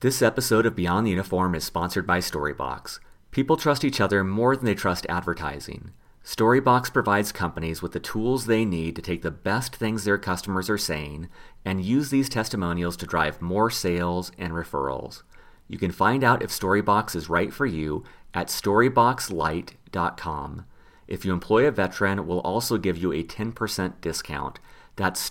This episode of Beyond the Uniform is sponsored by Storybox. People trust each other more than they trust advertising. Storybox provides companies with the tools they need to take the best things their customers are saying and use these testimonials to drive more sales and referrals. You can find out if Storybox is right for you at storyboxlite.com. If you employ a veteran, we'll also give you a 10% discount. That's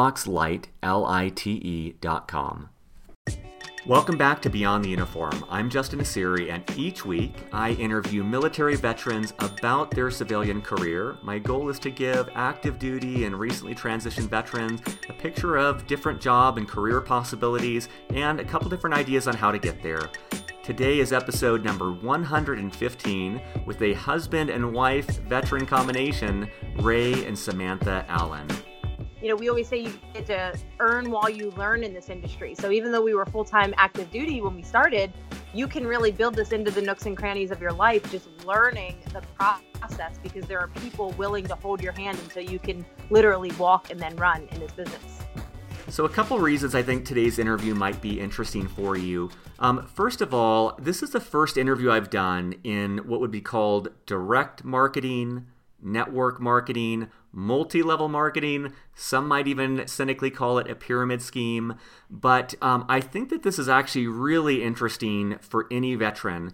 storyboxlite.com. Welcome back to Beyond the Uniform. I'm Justin Asiri, and each week I interview military veterans about their civilian career. My goal is to give active duty and recently transitioned veterans a picture of different job and career possibilities and a couple different ideas on how to get there. Today is episode number 115 with a husband and wife veteran combination, Ray and Samantha Allen. You know, we always say you get to earn while you learn in this industry. So even though we were full-time active duty when we started, you can really build this into the nooks and crannies of your life, just learning the process, because there are people willing to hold your hand until you can literally walk and then run in this business. So a couple reasons I think today's interview might be interesting for you. First of all, this is the first interview I've done in what would be called direct marketing, network marketing, multi-level marketing. Some might even cynically call it a pyramid scheme. But I think that this is actually really interesting for any veteran.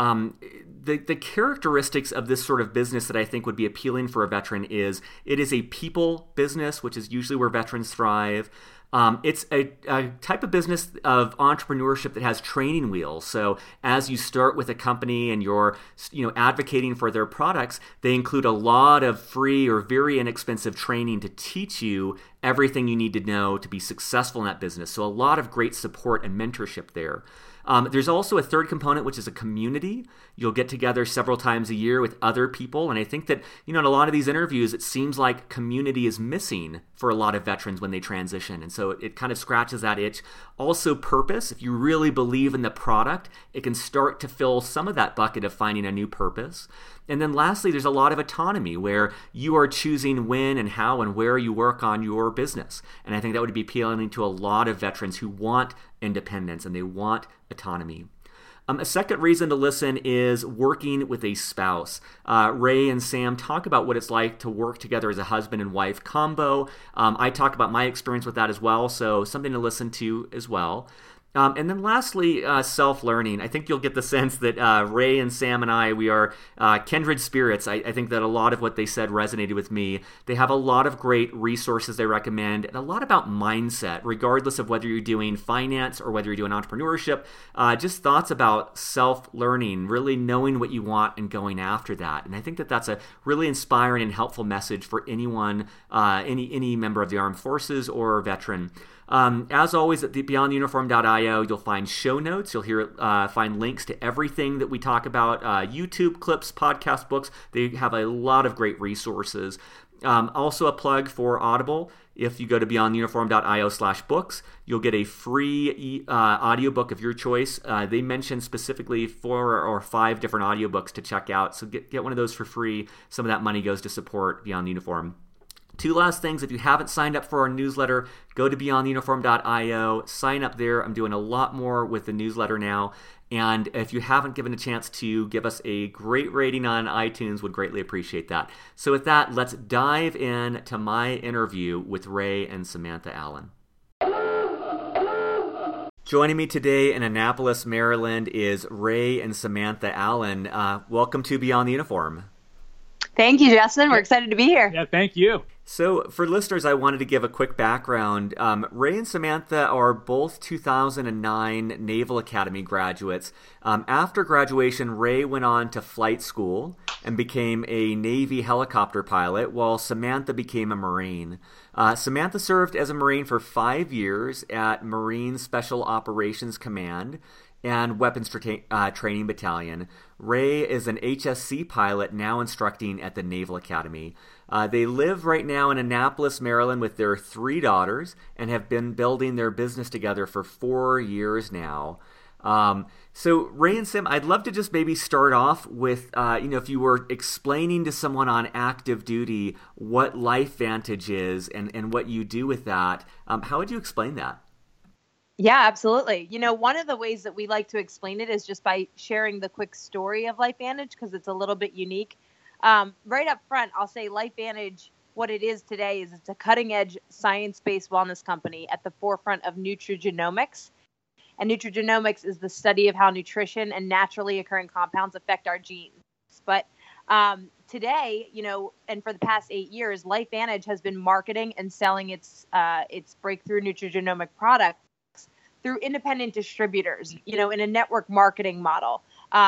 The characteristics of this sort of business that I think would be appealing for a veteran is it is a people business, which is usually where veterans thrive. It's a type of business of entrepreneurship that has training wheels. So as you start with a company and you're advocating for their products, they include a lot of free or very inexpensive training to teach you everything you need to know to be successful in that business. So a lot of great support and mentorship there. There's also a third component, which is a community. You'll get together several times a year with other people. And I think that, in a lot of these interviews, it seems like community is missing for a lot of veterans when they transition. And so it kind of scratches that itch. Also purpose. If you really believe in the product, it can start to fill some of that bucket of finding a new purpose. And then lastly, there's a lot of autonomy where you are choosing when and how and where you work on your business. And I think that would be appealing to a lot of veterans who want independence and they want autonomy. A second reason to listen is working with a spouse. Ray and Sam talk about what it's like to work together as a husband and wife combo. I talk about my experience with that as well, so something to listen to as well. And then lastly, self-learning. I think you'll get the sense that Ray and Sam and I, we are kindred spirits. I think that a lot of what they said resonated with me. They have a lot of great resources they recommend and a lot about mindset, regardless of whether you're doing finance or whether you're doing entrepreneurship. Just thoughts about self-learning, really knowing what you want and going after that. And I think that that's a really inspiring and helpful message for anyone, any member of the armed forces or veteran. As always, at the beyondtheuniform.io, you'll find show notes. You'll find links to everything that we talk about, YouTube clips, podcast books. They have a lot of great resources. Also a plug for Audible. If you go to beyondtheuniform.io/books, you'll get a free audiobook of your choice. They mention specifically 4 or 5 different audiobooks to check out. So get one of those for free. Some of that money goes to support Beyond the Uniform. 2 last things. If you haven't signed up for our newsletter, go to beyondtheuniform.io, sign up there. I'm doing a lot more with the newsletter now. And if you haven't given a chance to give us a great rating on iTunes, would greatly appreciate that. So with that, let's dive in to my interview with Ray and Samantha Allen. Joining me today in Annapolis, Maryland is Ray and Samantha Allen. Welcome to Beyond the Uniform. Thank you, Justin. We're excited to be here. Yeah, thank you. So for listeners, I wanted to give a quick background. Ray and Samantha are both 2009 Naval Academy graduates. After graduation, Ray went on to flight school and became a Navy helicopter pilot, while Samantha became a Marine. Samantha served as a Marine for 5 years at Marine Special Operations Command and Weapons Training Battalion. Ray is an HSC pilot now instructing at the Naval Academy. They live right now in Annapolis, Maryland with their 3 daughters and have been building their business together for 4 years now. So Ray and Sam, I'd love to just maybe start off with, if you were explaining to someone on active duty what LifeVantage is and what you do with that, how would you explain that? Yeah, absolutely. One of the ways that we like to explain it is just by sharing the quick story of LifeVantage because it's a little bit unique. Right up front, I'll say LifeVantage, what it is today is it's a cutting edge science based wellness company at the forefront of nutrigenomics. And nutrigenomics is the study of how nutrition and naturally occurring compounds affect our genes. But today, and for the past 8 years, LifeVantage has been marketing and selling its breakthrough nutrigenomic products through independent distributors, in a network marketing model.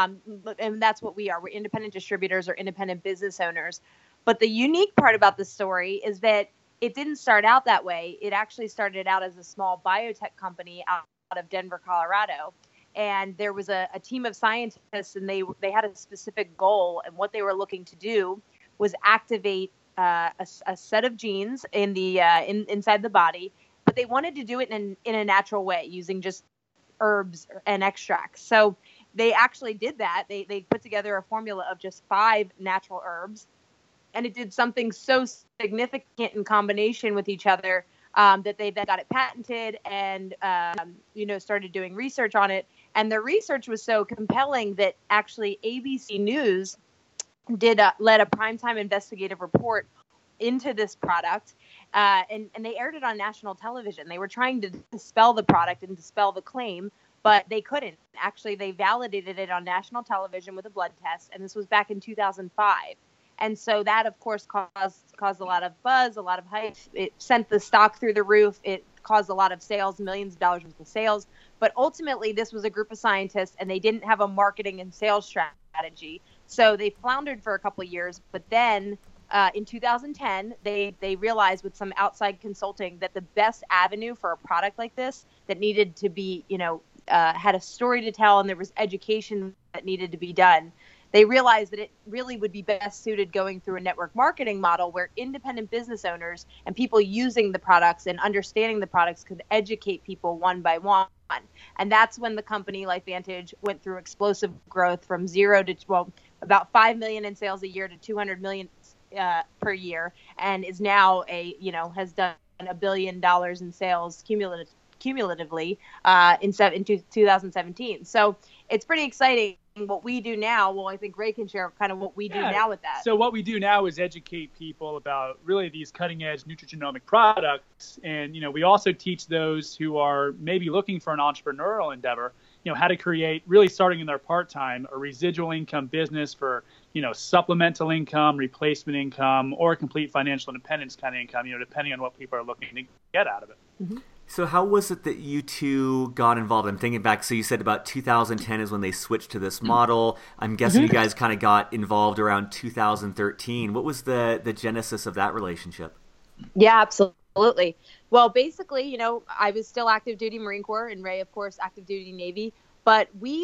And that's what we are. We're independent distributors or independent business owners. But the unique part about the story is that it didn't start out that way. It actually started out as a small biotech company out of Denver, Colorado. And there was a team of scientists, and they had a specific goal. And what they were looking to do was activate a set of genes in the inside the body, but they wanted to do it in a natural way using just herbs and extracts. So they actually did that. They put together a formula of just 5 natural herbs, and it did something so significant in combination with each other that they then got it patented and started doing research on it. And the research was so compelling that actually ABC News led a primetime investigative report into this product, and they aired it on national television. They were trying to dispel the product and dispel the claim, but they couldn't. Actually, they validated it on national television with a blood test, and this was back in 2005. And so that, of course, caused a lot of buzz, a lot of hype. It sent the stock through the roof. It caused a lot of sales, millions of dollars worth of sales. But ultimately, this was a group of scientists, and they didn't have a marketing and sales strategy. So they floundered for a couple of years. But then in 2010, they realized with some outside consulting that the best avenue for a product like this that needed to be, had a story to tell and there was education that needed to be done, they realized that it really would be best suited going through a network marketing model where independent business owners and people using the products and understanding the products could educate people one by one. And that's when the company LifeVantage went through explosive growth from zero to, about 5 million in sales a year to 200 million per year, and is now has done $1 billion in sales cumulatively in 2017. So it's pretty exciting what we do now. Well, I think Ray can share kind of what we do now with that. So what we do now is educate people about really these cutting edge nutrigenomic products. And, we also teach those who are maybe looking for an entrepreneurial endeavor, how to create, really starting in their part-time, a residual income business for, supplemental income, replacement income, or complete financial independence kind of income, depending on what people are looking to get out of it. Mm-hmm. So how was it that you two got involved? I'm thinking back. So you said about 2010 is when they switched to this model. I'm guessing you guys kind of got involved around 2013. What was the genesis of that relationship? Yeah, absolutely. Well, basically, I was still active duty Marine Corps, and Ray, of course, active duty Navy. But we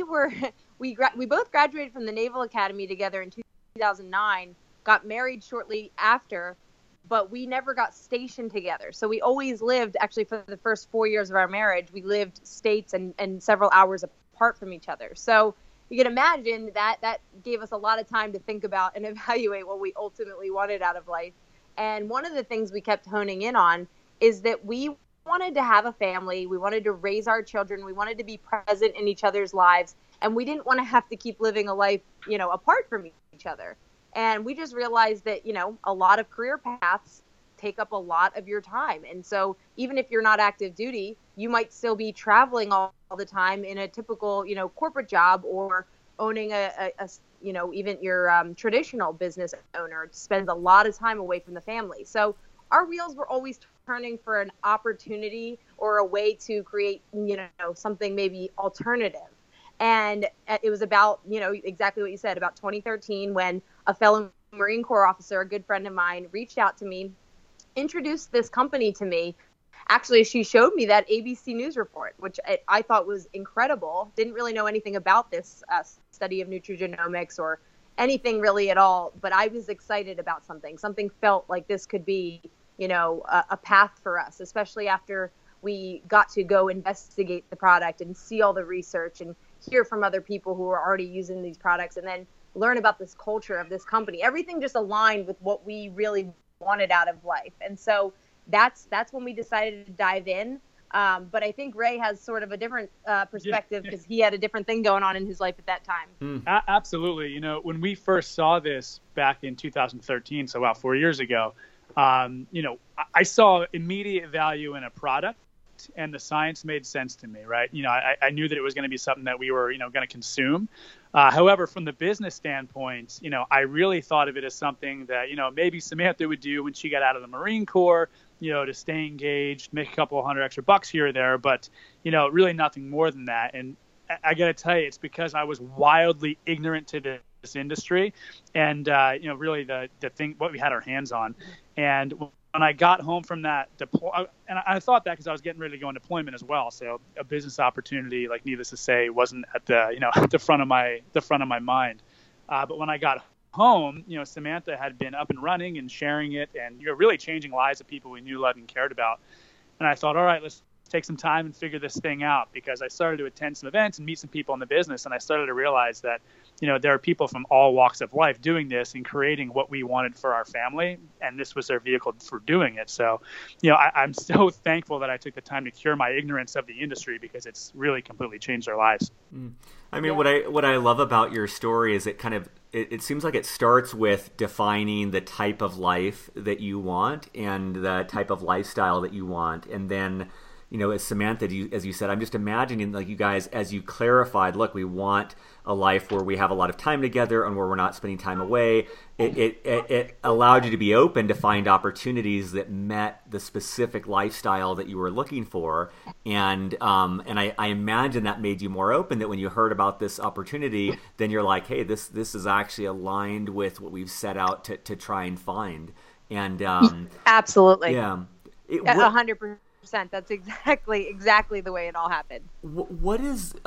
both graduated from the Naval Academy together in 2009, got married shortly after, but we never got stationed together. So we always lived, actually for the first 4 years of our marriage, we lived states and several hours apart from each other. So you can imagine that gave us a lot of time to think about and evaluate what we ultimately wanted out of life. And one of the things we kept honing in on is that we wanted to have a family. We wanted to raise our children. We wanted to be present in each other's lives. And we didn't want to have to keep living a life, apart from each other. And we just realized that, a lot of career paths take up a lot of your time. And so even if you're not active duty, you might still be traveling all the time in a typical, corporate job, or owning even your traditional business owner spends a lot of time away from the family. So our wheels were always turning for an opportunity or a way to create, something maybe alternative. And it was about, exactly what you said, about 2013, when a fellow Marine Corps officer, a good friend of mine, reached out to me, introduced this company to me. Actually, she showed me that ABC News report, which I thought was incredible. Didn't really know anything about this study of nutrigenomics or anything really at all, but I was excited about something. Something felt like this could be, a path for us, especially after we got to go investigate the product and see all the research and hear from other people who are already using these products, and then learn about this culture of this company. Everything just aligned with what we really wanted out of life. And so that's when we decided to dive in. But I think Ray has sort of a different perspective because he had a different thing going on in his life at that time. Absolutely. You know, when we first saw this back in 2013, so about 4 years ago, you know, I saw immediate value in a product, and the science made sense to me, right? You know, I knew that it was going to be something that we were, you know, going to consume. However, from the business standpoint, you know, I really thought of it as something that, you know, maybe Samantha would do when she got out of the Marine Corps, you know, to stay engaged, make a couple $100 extra bucks here or there, but, you know, really nothing more than that. And I got to tell you, it's because I was wildly ignorant to this industry and, you know, really the thing, what we had our hands on. And when I got home from that and I thought that because I was getting ready to go on deployment as well. So a business opportunity, like needless to say, wasn't at the, you know, at the front of my mind. But when I got home, you know, Samantha had been up and running and sharing it and, you know, really changing lives of people we knew, loved, and cared about. And I thought, all right, let's take some time and figure this thing out, because I started to attend some events and meet some people in the business. And I started to realize that, you know, there are people from all walks of life doing this and creating what we wanted for our family. And this was their vehicle for doing it. So, you know, I'm so thankful that I took the time to cure my ignorance of the industry, because it's really completely changed our lives. I mean, what I love about your story is it seems like it starts with defining the type of life that you want and the type of lifestyle that you want. And then, you know, as Samantha, as you said, I'm just imagining, like, you guys, as you clarified, look, we want a life where we have a lot of time together and where we're not spending time away. It allowed you to be open to find opportunities that met the specific lifestyle that you were looking for. And I imagine that made you more open, that when you heard about this opportunity, then you're like, hey, this is actually aligned with what we've set out to try and find. And absolutely. Yeah. 100%. That's exactly the way it all happened. What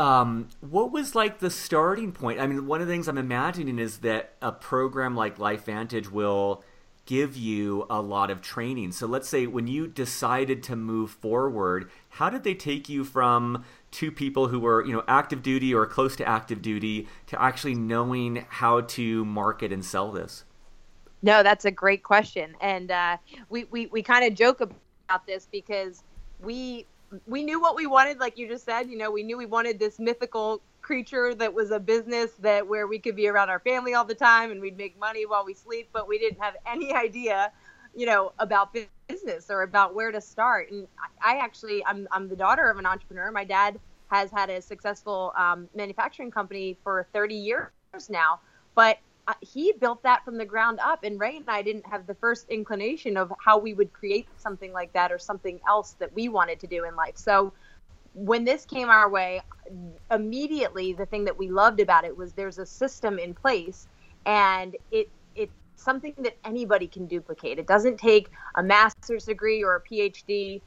was like the starting point? I mean, one of the things I'm imagining is that a program like LifeVantage will give you a lot of training. So let's say when you decided to move forward, how did they take you from two people who were, you know, active duty or close to active duty to actually knowing how to market and sell this? No, that's a great question. And we kind of joke about this because we knew what we wanted, like you just said. You know, we knew we wanted this mythical creature that was a business that where we could be around our family all the time and we'd make money while we sleep, but we didn't have any idea, you know, about business or about where to start. And I'm the daughter of an entrepreneur. My dad has had a successful manufacturing company for 30 years now, but he built that from the ground up, and Ray and I didn't have the first inclination of how we would create something like that or something else that we wanted to do in life. So when this came our way, immediately the thing that we loved about it was there's a system in place, and it's something that anybody can duplicate. It doesn't take a master's degree or a PhD.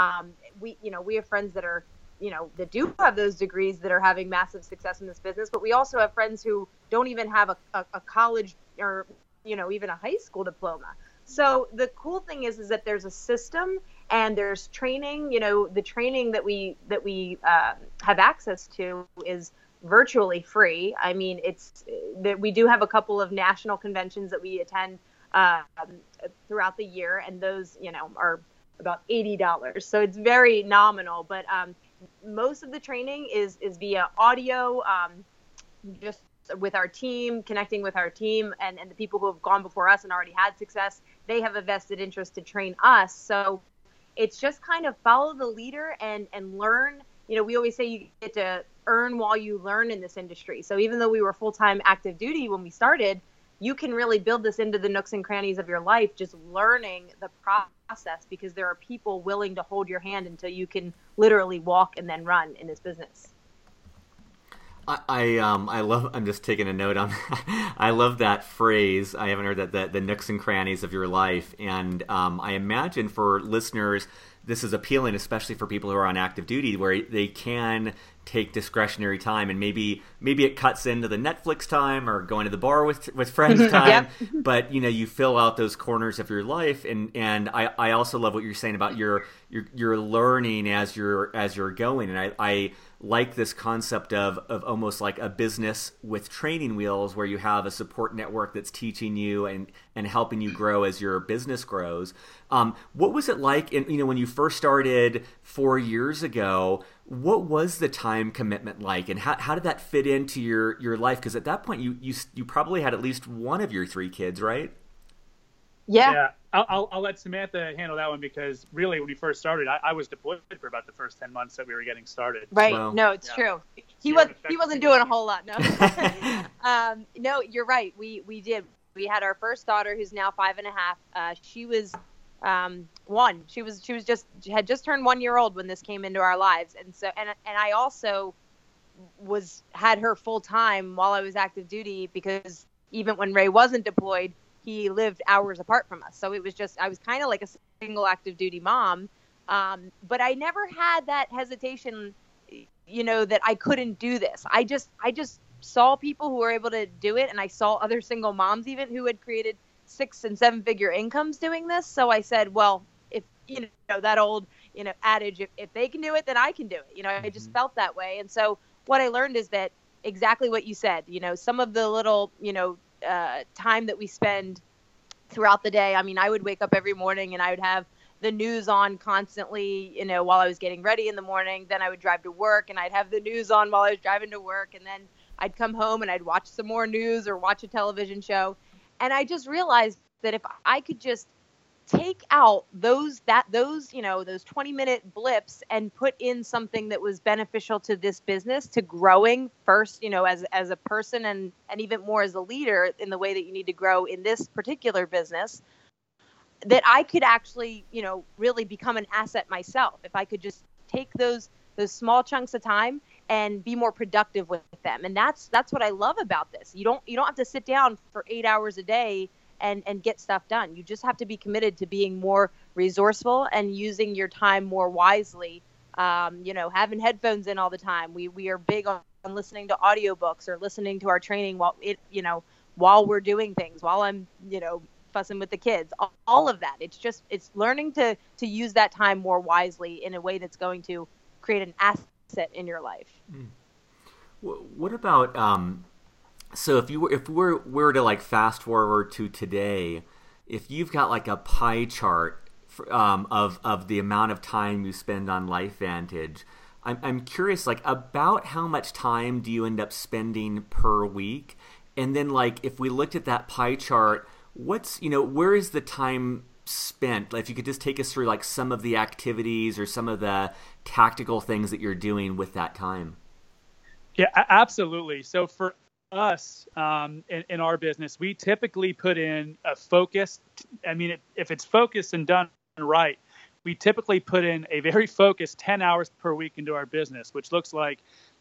We have friends that are, you know, that do have those degrees that are having massive success in this business, but we also have friends who don't even have a college or, you know, even a high school diploma. So the cool thing is that there's a system and there's training. You know, the training that we have access to is virtually free. I mean, it's that we do have a couple of national conventions that we attend throughout the year, and those, you know, are about $80. So it's very nominal, but most of the training is via audio, just with our team, connecting with our team and the people who have gone before us and already had success. They have a vested interest to train us. So it's just kind of follow the leader and learn. You know, we always say you get to earn while you learn in this industry. So even though we were full-time active duty when we started, you can really build this into the nooks and crannies of your life, just learning the process, because there are people willing to hold your hand until you can literally walk and then run in this business. I love, I'm just taking a note on that. I love that phrase. I haven't heard that, the nooks and crannies of your life. And I imagine for listeners, this is appealing, especially for people who are on active duty, where they can take discretionary time, and maybe it cuts into the Netflix time or going to the bar with friends time. Yep. But you know, you fill out those corners of your life, and I also love what you're saying about you're learning as you're going, and I like this concept of almost like a business with training wheels, where you have a support network that's teaching you and helping you grow as your business grows. What was it like when you first started 4 years ago? What was the time commitment like, and how did that fit into your life? Because at that point you probably had at least one of your 3 kids, right? Yeah. I'll let Samantha handle that one, because really when we first started, I was deployed for about the first 10 months that we were getting started. Right. Well, no, it's true. He wasn't doing a whole lot. No. No, you're right. We did. We had our first daughter, who's now 5.5. She was 1. She had just turned 1 year old when this came into our lives, and so and I also had her full time while I was active duty, because even when Ray wasn't deployed, he lived hours apart from us. So it was I was kind of like a single active duty mom. But I never had that hesitation, that I couldn't do this. I just saw people who were able to do it. And I saw other single moms even who had created 6 and 7 figure incomes doing this. So I said, well, if, that old, adage, if they can do it, then I can do it. I just felt that way. And so what I learned is that exactly what you said, some of the little, time that we spend throughout the day. I mean, I would wake up every morning and I would have the news on constantly, while I was getting ready in the morning. Then I would drive to work and I'd have the news on while I was driving to work. And then I'd come home and I'd watch some more news or watch a television show. And I just realized that if I could just take out those 20-minute blips and put in something that was beneficial to this business, to growing first, as a person and even more as a leader in the way that you need to grow in this particular business, that I could actually, really become an asset myself. If I could just take those small chunks of time and be more productive with them. And that's what I love about this. You don't have to sit down for 8 hours a day and get stuff done. You just have to be committed to being more resourceful and using your time more wisely. Having headphones in all the time. We are big on listening to audiobooks or listening to our training while we're doing things, while I'm, fussing with the kids, all of that. It's learning to use that time more wisely in a way that's going to create an asset in your life. What about, so if we were to like fast forward to today, if you've got like a pie chart of the amount of time you spend on LifeVantage, I'm curious, like, about how much time do you end up spending per week? And then, like, if we looked at that pie chart, where is the time spent? Like, if you could just take us through like some of the activities or some of the tactical things that you're doing with that time. Yeah, absolutely. So for us, in our business, we typically put in a focused, if it's focused and done right, we typically put in a very focused 10 hours per week into our business, which looks like,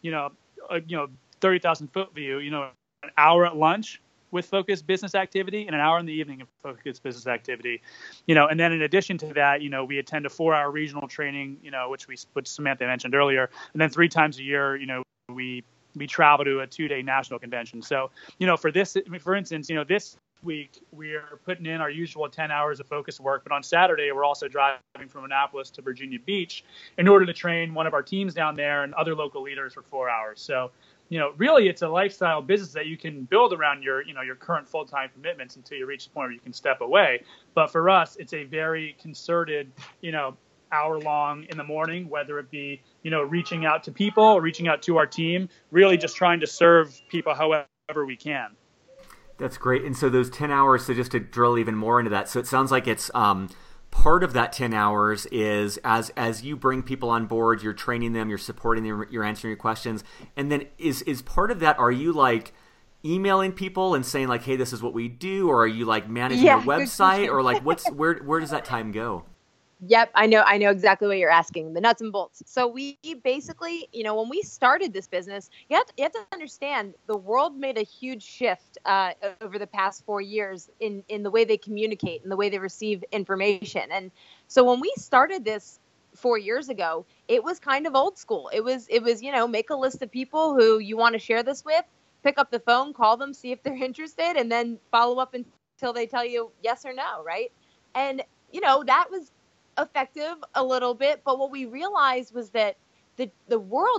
30,000 foot view, an hour at lunch with focused business activity and an hour in the evening of focused business activity, and then in addition to that, we attend a 4-hour regional training, which Samantha mentioned earlier. And then 3 times a year, we travel to a 2-day national convention. So, for instance, this week we are putting in our usual 10 hours of focused work, but on Saturday we're also driving from Annapolis to Virginia Beach in order to train one of our teams down there and other local leaders for 4 hours. So, really it's a lifestyle business that you can build around your current full-time commitments until you reach the point where you can step away. But for us, it's a very concerted, hour long in the morning, whether it be, reaching out to people or reaching out to our team, really just trying to serve people however we can. That's great. And so those 10 hours, so just to drill even more into that, so it sounds like it's part of that 10 hours is as you bring people on board, you're training them, you're supporting them, you're answering your questions. And then is part of that, are you like emailing people and saying like, hey, this is what we do? Or are you like managing a website? Or like where does that time go? Yep, I know exactly what you're asking, the nuts and bolts. So we basically, when we started this business, you have to understand the world made a huge shift over the past 4 years in the way they communicate and the way they receive information. And so when we started this 4 years ago, it was kind of old school. It was make a list of people who you want to share this with, pick up the phone, call them, see if they're interested, and then follow up until they tell you yes or no, right? And that was effective a little bit, but what we realized was that the world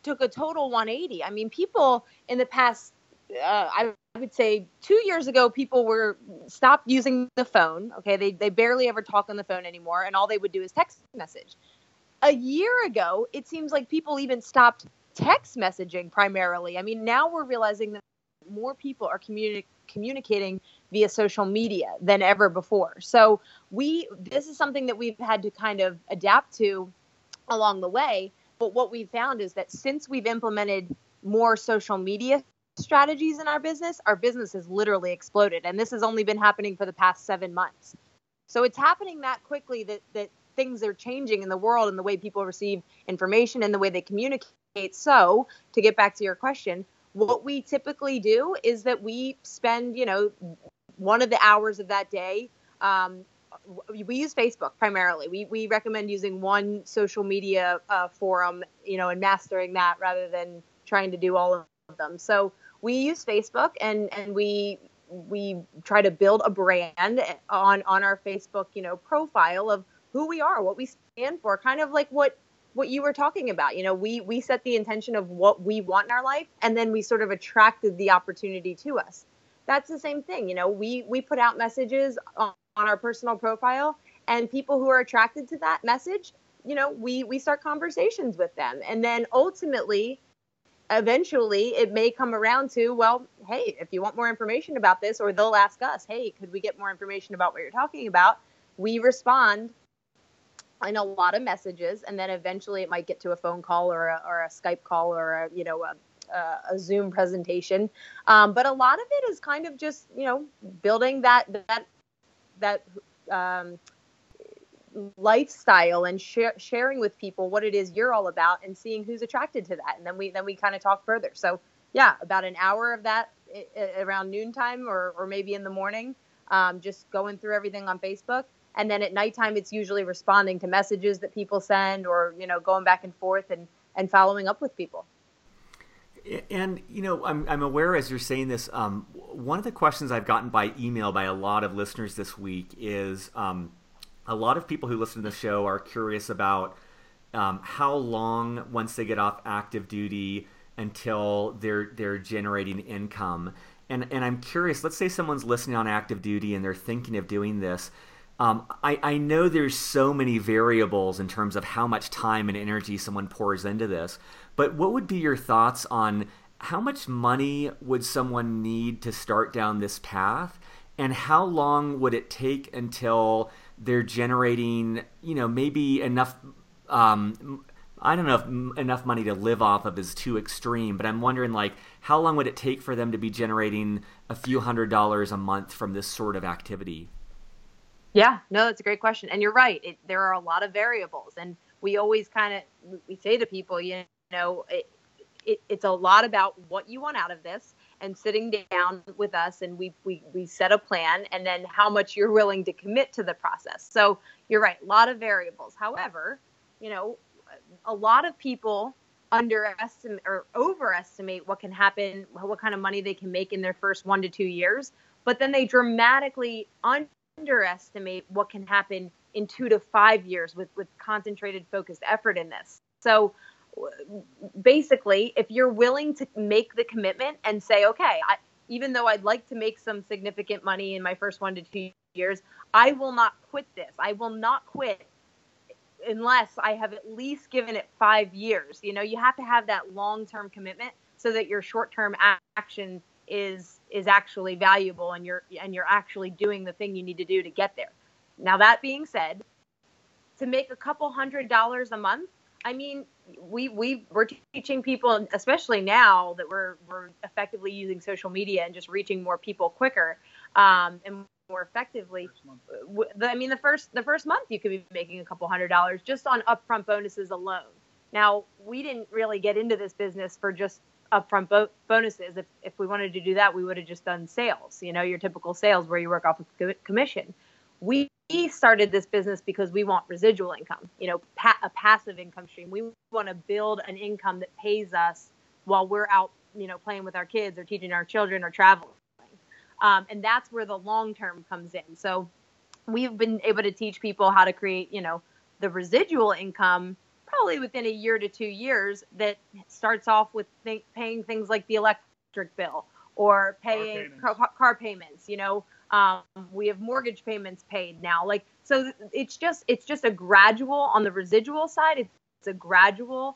took a total 180. I mean, people in the past, I would say 2 years ago, people were stopped using the phone. Okay. They barely ever talk on the phone anymore. And all they would do is text message. A year ago, it seems like people even stopped text messaging primarily. I mean, now we're realizing that more people are communicating via social media than ever before. So this is something that we've had to kind of adapt to along the way. But what we've found is that since we've implemented more social media strategies in our business has literally exploded. And this has only been happening for the past 7 months. So it's happening that quickly that things are changing in the world and the way people receive information and the way they communicate. So to get back to your question, what we typically do is that we spend, one of the hours of that day. We use Facebook primarily. We recommend using one social media forum, and mastering that rather than trying to do all of them. So we use Facebook and we try to build a brand on our Facebook, profile of who we are, what we stand for, kind of like what you were talking about. We set the intention of what we want in our life, and then we sort of attracted the opportunity to us. That's the same thing. We put out messages on our personal profile, and people who are attracted to that message, we start conversations with them. And then ultimately, eventually it may come around to, well, hey, if you want more information about this, or they'll ask us, hey, could we get more information about what you're talking about? We respond in a lot of messages, and then eventually it might get to a phone call or a Skype call or a Zoom presentation. But a lot of it is kind of just, building that lifestyle and sharing with people what it is you're all about and seeing who's attracted to that. And then we kind of talk further. So yeah, about an hour of that around noontime or maybe in the morning, just going through everything on Facebook. And then at nighttime, it's usually responding to messages that people send or, going back and forth and following up with people. And, I'm aware as you're saying this, one of the questions I've gotten by email by a lot of listeners this week is a lot of people who listen to the show are curious about how long, once they get off active duty, until they're generating income. And I'm curious, let's say someone's listening on active duty and they're thinking of doing this. I know there's so many variables in terms of how much time and energy someone pours into this, but what would be your thoughts on how much money would someone need to start down this path, and how long would it take until they're generating, maybe enough, I don't know if enough money to live off of is too extreme, but I'm wondering, how long would it take for them to be generating a few $100s a month from this sort of activity? Yeah, no, that's a great question. And you're right. There are a lot of variables. And we always we say to people, it's a lot about what you want out of this, and sitting down with us, and we set a plan, and then how much you're willing to commit to the process. So you're right, a lot of variables. However, a lot of people underestimate or overestimate what can happen, what kind of money they can make in their first 1 to 2 years, but then they dramatically underestimate what can happen in 2 to 5 years with concentrated, focused effort in this. So basically, if you're willing to make the commitment and say, okay, even though I'd like to make some significant money in my first 1 to 2 years, I will not quit this. I will not quit unless I have at least given it 5 years. You have to have that long-term commitment so that your short-term action is actually valuable, and you're actually doing the thing you need to do to get there. Now, that being said, to make a couple $100s a month, I mean, we're teaching people, especially now that we're effectively using social media and just reaching more people quicker and more effectively. The first month you could be making a couple $100s just on upfront bonuses alone. Now, we didn't really get into this business for just upfront bonuses. If we wanted to do that, we would have just done sales, your typical sales where you work off of commission. We started this business because we want residual income, a passive income stream. We want to build an income that pays us while we're out, playing with our kids or teaching our children or traveling. And that's where the long term comes in. So we've been able to teach people how to create, the residual income probably within a year to 2 years, that starts off with paying things like the electric bill or paying car payments. We have mortgage payments paid now. Like, so it's just a gradual, on the residual side, it's a gradual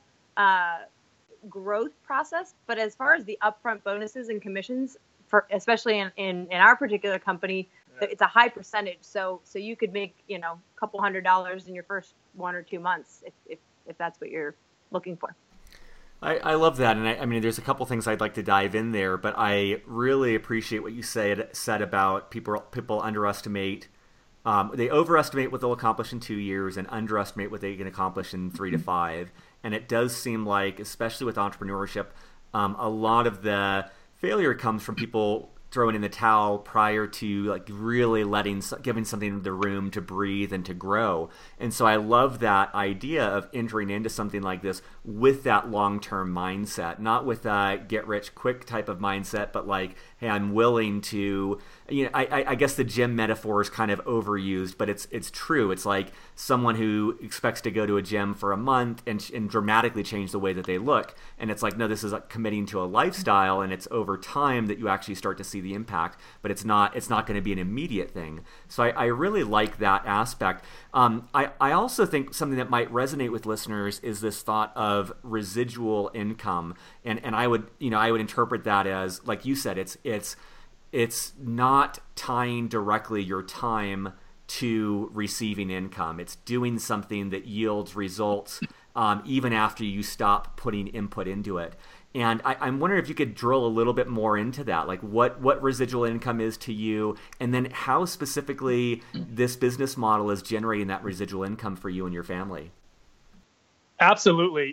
growth process. But as far as the upfront bonuses and commissions, especially in our particular company, it's a high percentage. So you could make, a couple $100 in your first 1 or 2 months if that's what you're looking for. I love that, and I mean, there's a couple things I'd like to dive in there, but I really appreciate what you said about people underestimate. They overestimate what they'll accomplish in 2 years and underestimate what they can accomplish in 3 to 5. And it does seem like, especially with entrepreneurship, a lot of the failure comes from people throwing in the towel prior to like really giving something the room to breathe and to grow. And so I love that idea of entering into something like this with that long-term mindset, not with a get-rich-quick type of mindset, but like, hey, I'm willing to, I guess the gym metaphor is kind of overused, but it's true. It's like someone who expects to go to a gym for a month and dramatically change the way that they look. And it's like, no, this is like committing to a lifestyle, and it's over time that you actually start to see the impact, but it's not going to be an immediate thing. So I really like that aspect. I also think something that might resonate with listeners is this thought of residual income, and I would interpret that as, like you said, it's not tying directly your time to receiving income. It's doing something that yields results even after you stop putting input into it. And I'm wondering if you could drill a little bit more into that, like what residual income is to you, and then how specifically this business model is generating that residual income for you and your family. Absolutely.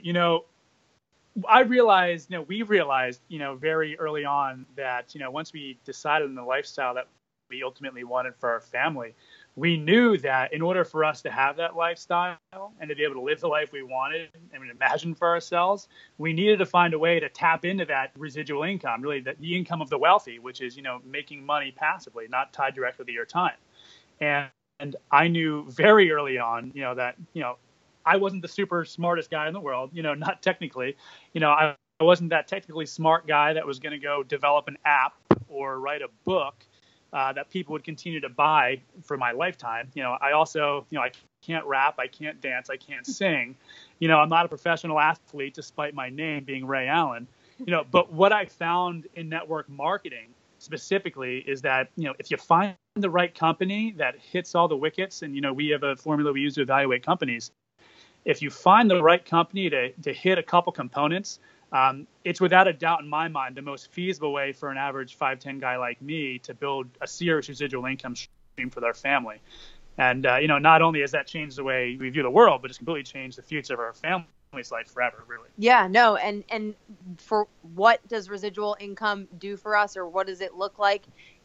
I realized, we realized, very early on that, once we decided on the lifestyle that we ultimately wanted for our family, we knew that in order for us to have that lifestyle and to be able to live the life we wanted and imagine for ourselves, we needed to find a way to tap into that residual income, really the income of the wealthy, which is, making money passively, not tied directly to your time. And I knew very early on, that, I wasn't the super smartest guy in the world, not technically, I wasn't that technically smart guy that was going to go develop an app or write a book that people would continue to buy for my lifetime. I also, I can't rap, I can't dance, I can't sing. I'm not a professional athlete, despite my name being Ray Allen. But what I found in network marketing specifically is that, if you find the right company that hits all the wickets, and, we have a formula we use to evaluate companies. If you find the right company to hit a couple components, it's without a doubt in my mind the most feasible way for an average 5'10" guy like me to build a serious residual income stream for their family. And, not only has that changed the way we view the world, but it's completely changed the future of our family's life forever, really. Yeah, no. And for what does residual income do for us, or what does it look like?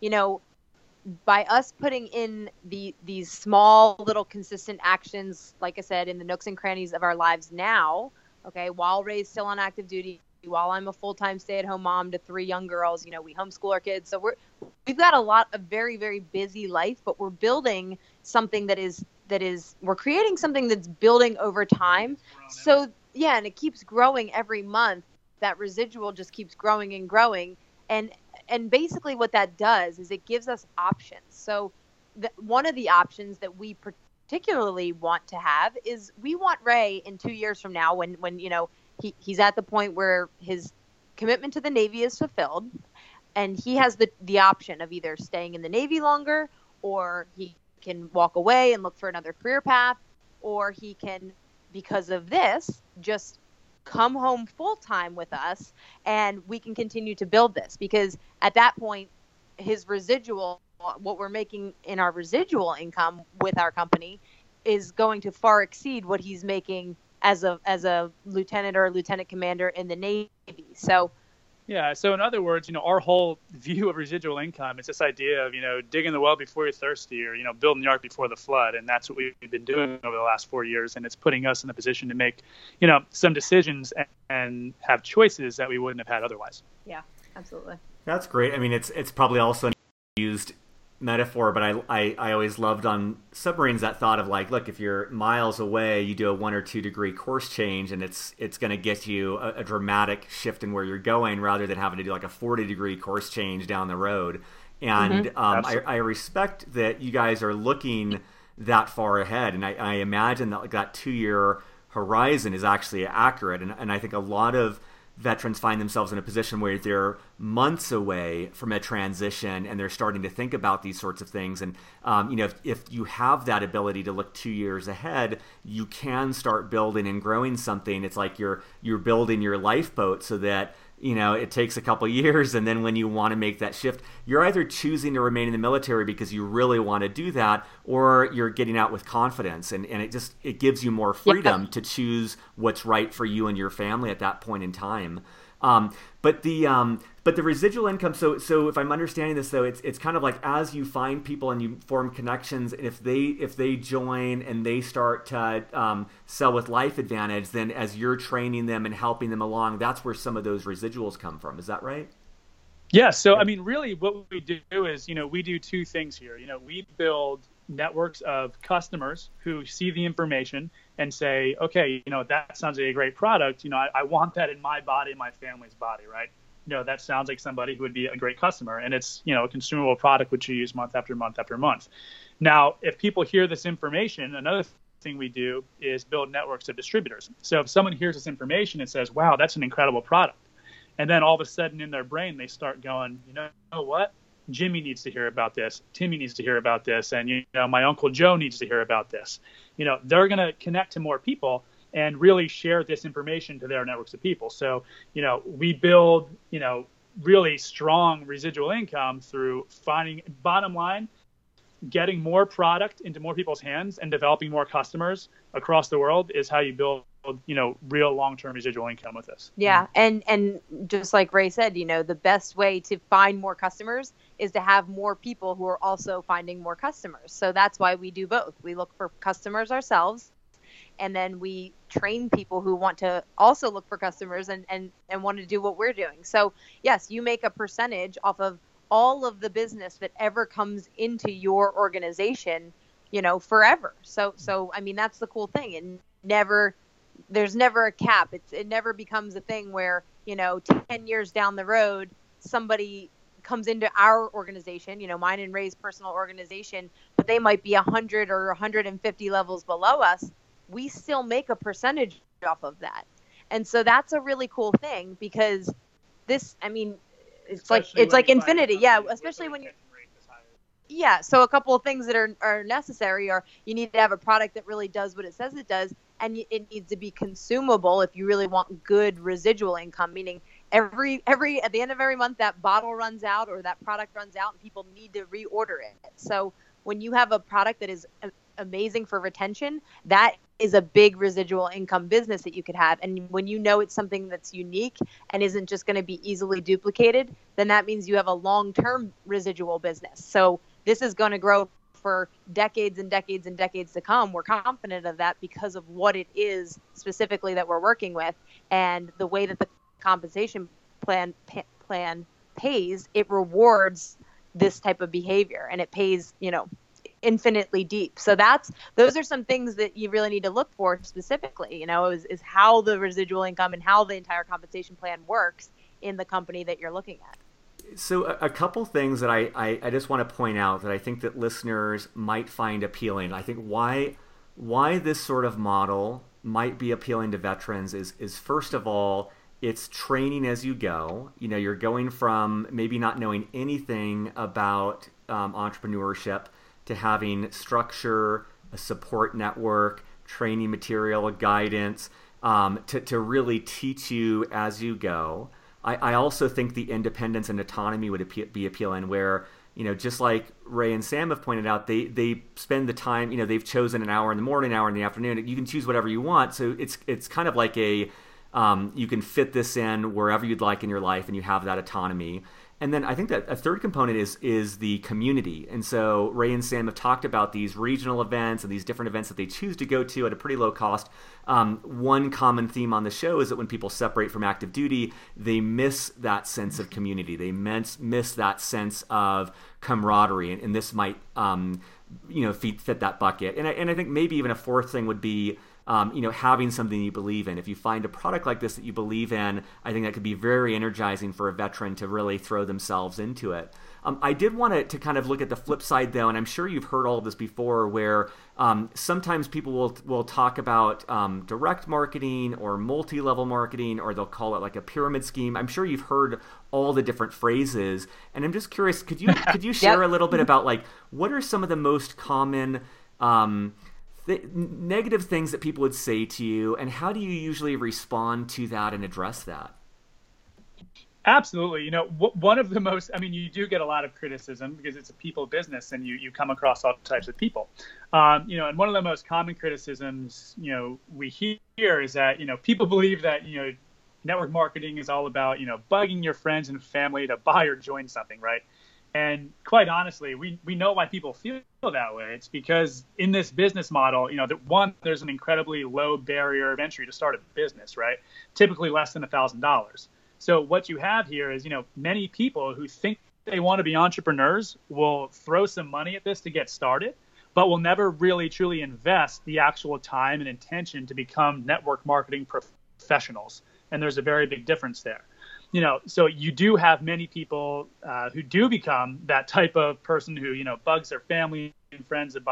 By us putting in these small little consistent actions, like I said, in the nooks and crannies of our lives now, okay, while Ray's still on active duty, while I'm a full-time stay-at-home mom to 3 young girls, we homeschool our kids. So we've got a lot of very, very busy life, but we're building something we're creating something that's building over time. So yeah, and it keeps growing every month. That residual just keeps growing and growing. And basically what that does is it gives us options. So one of the options that we particularly want to have is we want Ray in 2 years from now, when he's at the point where his commitment to the Navy is fulfilled, and he has the option of either staying in the Navy longer, or he can walk away and look for another career path, or he can, because of this, just come home full time with us, and we can continue to build this. Because at that point, his residual, what we're making in our residual income with our company, is going to far exceed what he's making as a lieutenant or a lieutenant commander in the Navy. So yeah. So in other words, our whole view of residual income is this idea of, digging the well before you're thirsty, or, building the ark before the flood. And that's what we've been doing over the last 4 years. And it's putting us in a position to make, some decisions and have choices that we wouldn't have had otherwise. Yeah, absolutely. That's great. I mean, it's probably also used metaphor, but I always loved on submarines that thought of like, look, if you're miles away, you do a 1 or 2 degree course change, and it's going to get you a dramatic shift in where you're going, rather than having to do like a 40-degree course change down the road. And I respect that you guys are looking that far ahead, and I imagine that like that 2-year horizon is actually accurate. And I think a lot of veterans find themselves in a position where they're months away from a transition, and they're starting to think about these sorts of things. And if you have that ability to look 2 years ahead, you can start building and growing something. It's like you're building your lifeboat, so that it takes a couple years, and then when you want to make that shift, you're either choosing to remain in the military because you really want to do that, or you're getting out with confidence, and it gives you more freedom to choose what's right for you and your family at that point in time. But the residual income. So if I'm understanding this, though, it's kind of like as you find people and you form connections, and if they join and they start to sell with Life Advantage, then as you're training them and helping them along, that's where some of those residuals come from. Is that right? Yeah. So I mean, really, what we do is we do 2 things here. We build networks of customers who see the information and say, okay, that sounds like a great product. I want that in my body, my family's body, right? That sounds like somebody who would be a great customer, and it's, a consumable product which you use month after month after month. Now, if people hear this information, another thing we do is build networks of distributors. So if someone hears this information and says, wow, that's an incredible product, and then all of a sudden in their brain, they start going, you know what? Jimmy needs to hear about this. Timmy needs to hear about this. And, my Uncle Joe needs to hear about this. They're going to connect to more people and really share this information to their networks of people. So, we build, really strong residual income through finding, bottom line, getting more product into more people's hands and developing more customers across the world is how you build, real long-term residual income with this. Yeah. And just like Ray said, the best way to find more customers is to have more people who are also finding more customers. So that's why we do both. We look for customers ourselves, and then we train people who want to also look for customers and want to do what we're doing. So yes, you make a percentage off of all of the business that ever comes into your organization, forever. So I mean, that's the cool thing. And there's never a cap. It never becomes a thing where, 10 years down the road, somebody comes into our organization, mine and Ray's personal organization, but they might be 100 or 150 levels below us. We still make a percentage off of that. And so that's a really cool thing, because this, I mean, it's like infinity. Yeah. Especially when you're, yeah. So a couple of things that are necessary are, you need to have a product that really does what it says it does. And it needs to be consumable if you really want good residual income, meaning every at the end of every month, that bottle runs out or that product runs out and people need to reorder it. So when you have a product that is amazing for retention, that is a big residual income business that you could have. And when it's something that's unique and isn't just going to be easily duplicated, then that means you have a long-term residual business. So this is going to grow for decades and decades and decades to come. We're confident of that because of what it is specifically that we're working with, and the way that the compensation plan pays. It rewards this type of behavior, and it pays, infinitely deep. So those are some things that you really need to look for specifically, is how the residual income and how the entire compensation plan works in the company that you're looking at. So a couple things that I just want to point out that I think that listeners might find appealing. I think why this sort of model might be appealing to veterans is first of all, it's training as you go. You're going from maybe not knowing anything about entrepreneurship to having structure, a support network, training material, guidance, to really teach you as you go. I also think the independence and autonomy would be appealing, where, just like Ray and Sam have pointed out, they spend the time, they've chosen an hour in the morning, an hour in the afternoon. You can choose whatever you want. So it's kind of like a You can fit this in wherever you'd like in your life, and you have that autonomy. And then I think that a third component is the community. And so Ray and Sam have talked about these regional events and these different events that they choose to go to at a pretty low cost. One common theme on the show is that when people separate from active duty, they miss that sense of community. They miss that sense of camaraderie. And this might fit that bucket. And I think maybe even a fourth thing would be having something you believe in. If you find a product like this that you believe in, I think that could be very energizing for a veteran to really throw themselves into it. I did want to kind of look at the flip side, though, and I'm sure you've heard all of this before, where sometimes people will talk about direct marketing or multi-level marketing, or they'll call it like a pyramid scheme. I'm sure you've heard all the different phrases, and I'm just curious, could you share a little bit about like what are some of the most common negative things that people would say to you, and how do you usually respond to that and address that? Absolutely. One of the most, you do get a lot of criticism because it's a people business and you come across all types of people. And one of the most common criticisms, we hear is that, people believe that, network marketing is all about, bugging your friends and family to buy or join something, right? And quite honestly, we know why people feel that way. It's because in this business model, there's an incredibly low barrier of entry to start a business, right? Typically less than $1,000. So what you have here is, many people who think they want to be entrepreneurs will throw some money at this to get started, but will never really truly invest the actual time and intention to become network marketing professionals. And there's a very big difference there. So you do have many people who do become that type of person who, bugs their family and friends to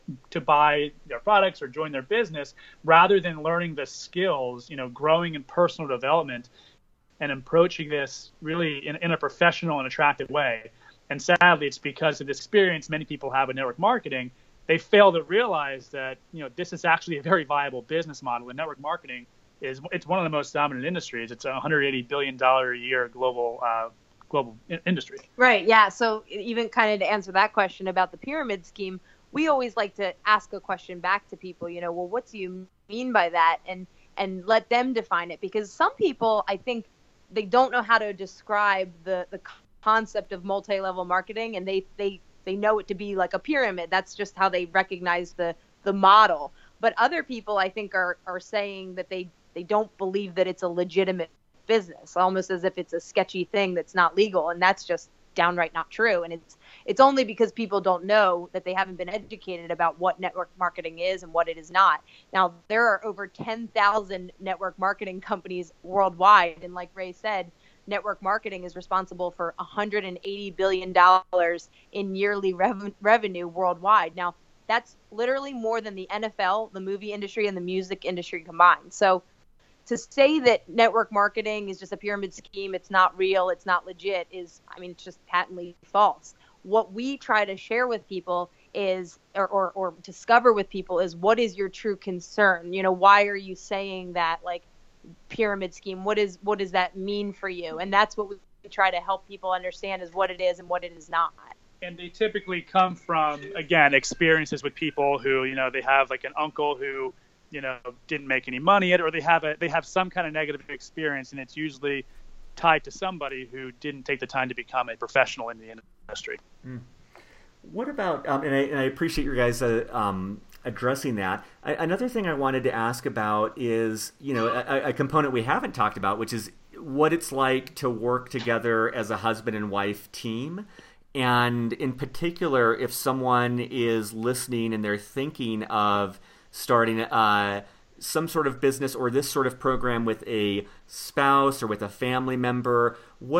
buy their products or join their business, rather than learning the skills, growing in personal development and approaching this really in a professional and attractive way. And sadly, it's because of the experience many people have with network marketing, they fail to realize that, this is actually a very viable business model. And network marketing it's one of the most dominant industries. It's a $180 billion a year global industry. Right. Yeah. So even kind of to answer that question about the pyramid scheme, we always like to ask a question back to people, well, what do you mean by that? And let them define it, because some people, I think they don't know how to describe the concept of multi-level marketing, and they know it to be like a pyramid. That's just how they recognize the model. But other people, I think, are saying that they don't believe that it's a legitimate business, almost as if it's a sketchy thing that's not legal. And that's just downright not true. And it's only because people don't know, that they haven't been educated about what network marketing is and what it is not. Now, there are over 10,000 network marketing companies worldwide. And like Ray said, network marketing is responsible for $180 billion in yearly revenue worldwide. Now, that's literally more than the NFL, the movie industry, and the music industry combined. So to say that network marketing is just a pyramid scheme, it's not real, it's not legit, is, just patently false. What we try to share with people is, or discover with people, is what is your true concern? Why are you saying that, like, pyramid scheme? What does that mean for you? And that's what we try to help people understand, is what it is and what it is not. And they typically come from, again, experiences with people who, they have like an uncle who, didn't make any money yet, or they have some kind of negative experience, and it's usually tied to somebody who didn't take the time to become a professional in the industry. What about, and I appreciate your guys addressing that. Another thing I wanted to ask about is, a component we haven't talked about, which is what it's like to work together as a husband and wife team. And in particular, if someone is listening and they're thinking of starting some sort of business or this sort of program with a spouse or with a family member, what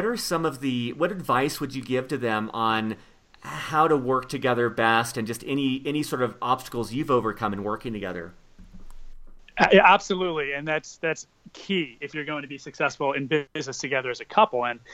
advice would you give to them on how to work together best, and just any sort of obstacles you've overcome in working together? Absolutely. And that's key if you're going to be successful in business together as a couple. And,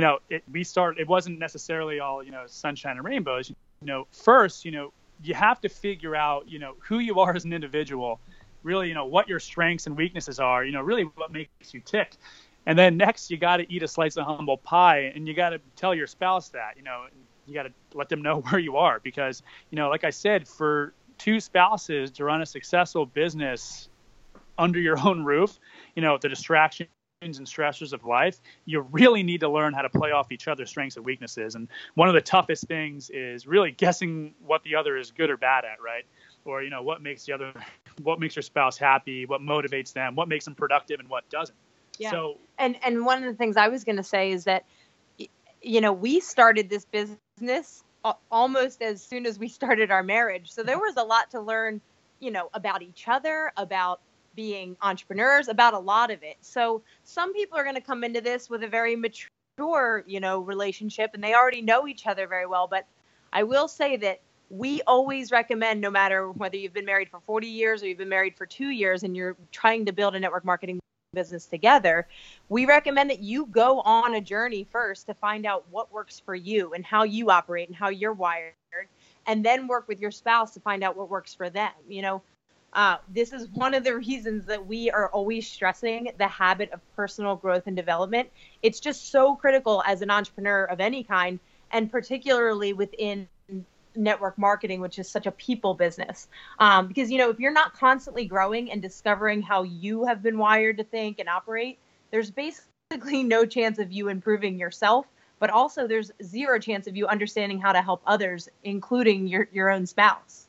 it wasn't necessarily all, sunshine and rainbows. First, you have to figure out, who you are as an individual, really, what your strengths and weaknesses are, really what makes you tick. And then next, you got to eat a slice of humble pie, and you got to tell your spouse that, you got to let them know where you are, because, like I said, for two spouses to run a successful business under your own roof, the distractions and stressors of life, you really need to learn how to play off each other's strengths and weaknesses. And one of the toughest things is really guessing what the other is good or bad at, right? Or, what makes your spouse happy, what motivates them, what makes them productive, and what doesn't. Yeah. So, and one of the things I was going to say is that, we started this business almost as soon as we started our marriage. So there was a lot to learn, about each other, about being entrepreneurs, about a lot of it. So some people are going to come into this with a very mature, relationship, and they already know each other very well. But I will say that we always recommend, no matter whether you've been married for 40 years or you've been married for 2 years and you're trying to build a network marketing business together, we recommend that you go on a journey first to find out what works for you and how you operate and how you're wired, and then work with your spouse to find out what works for them. This is one of the reasons that we are always stressing the habit of personal growth and development. It's just so critical as an entrepreneur of any kind, and particularly within network marketing, which is such a people business. Because, if you're not constantly growing and discovering how you have been wired to think and operate, there's basically no chance of you improving yourself, but also there's zero chance of you understanding how to help others, including your own spouse.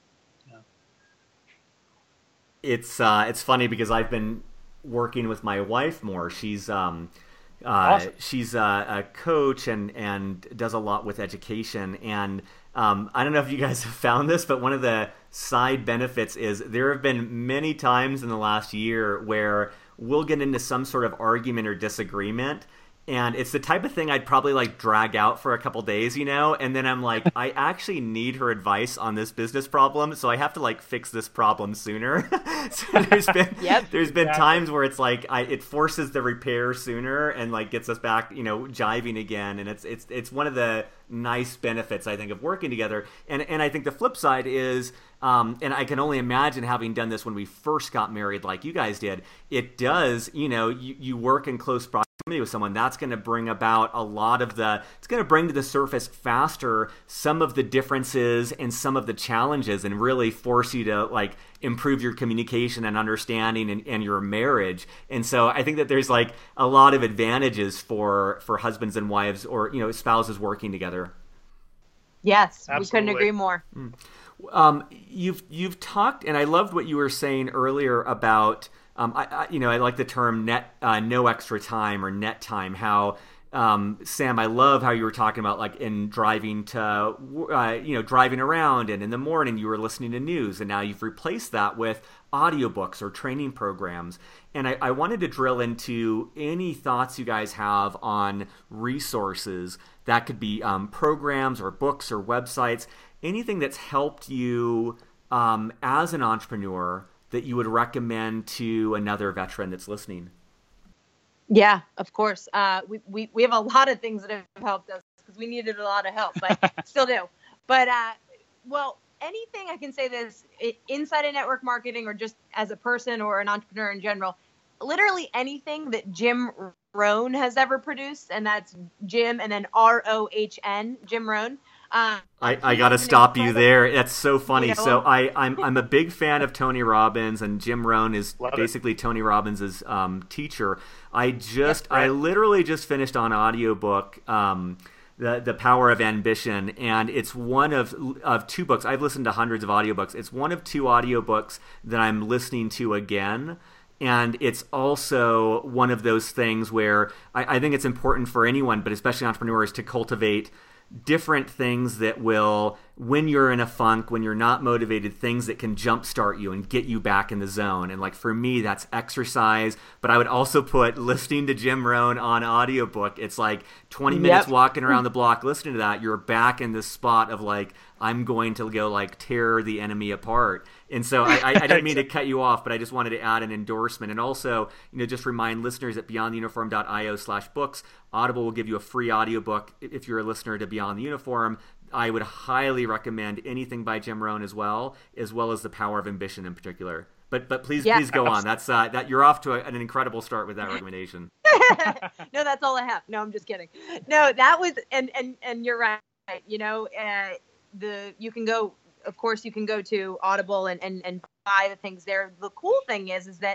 It's funny because I've been working with my wife more. She's awesome. She's a coach and does a lot with education. And I don't know if you guys have found this, but one of the side benefits is there have been many times in the last year where we'll get into some sort of argument or disagreement. And it's the type of thing I'd probably drag out for a couple days, and then I'm like, I actually need her advice on this business problem, so I have to fix this problem sooner. So there's been times where it's it forces the repair sooner and gets us back, jiving again. And it's one of the nice benefits, I think, of working together. And I think the flip side is, and I can only imagine having done this when we first got married like you guys did, it does, you work in close proximity with someone, that's going to bring about a lot of it's going to bring to the surface faster some of the differences and some of the challenges, and really force you to improve your communication and understanding and your marriage. And so I think that there's a lot of advantages for husbands and wives, or spouses working together. Yes, absolutely. We couldn't agree more. You've talked, and I loved what you were saying earlier about I like the term no extra time, or net time. How Sam, I love how you were talking about in driving driving around, and in the morning you were listening to news, and now you've replaced that with audiobooks or training programs. And I wanted to drill into any thoughts you guys have on resources that could be programs or books or websites, anything that's helped you as an entrepreneur that you would recommend to another veteran that's listening. Yeah, of course. We have a lot of things that have helped us because we needed a lot of help, but still do. But, anything I can say this inside of network marketing, or just as a person or an entrepreneur in general, literally anything that Jim Rohn has ever produced, and that's Jim and then ROHN, Jim Rohn. I got to stop you there. That's so funny. So I'm a big fan of Tony Robbins, and Jim Rohn is basically Tony Robbins' teacher. I literally just finished on audiobook, The Power of Ambition, and it's one of two books. I've listened to hundreds of audiobooks. It's one of two audiobooks that I'm listening to again. And it's also one of those things where I think it's important for anyone, but especially entrepreneurs, to cultivate different things that will, when you're in a funk, when you're not motivated, things that can jumpstart you and get you back in the zone. And for me, that's exercise. But I would also put listening to Jim Rohn on audiobook. It's 20 minutes walking around the block, listening to that. You're back in this spot of I'm going to go tear the enemy apart. And so I didn't mean to cut you off, but I just wanted to add an endorsement. And also, just remind listeners at beyondtheuniform.io/books, Audible will give you a free audiobook if you're a listener to Beyond the Uniform. I would highly recommend anything by Jim Rohn as well as The Power of Ambition in particular. But please go on. That's that you're off to an incredible start with that recommendation. No, that's all I have. No, I'm just kidding. No, that was and you're right. You can go, of course, you can go to Audible and buy the things there. The cool thing is that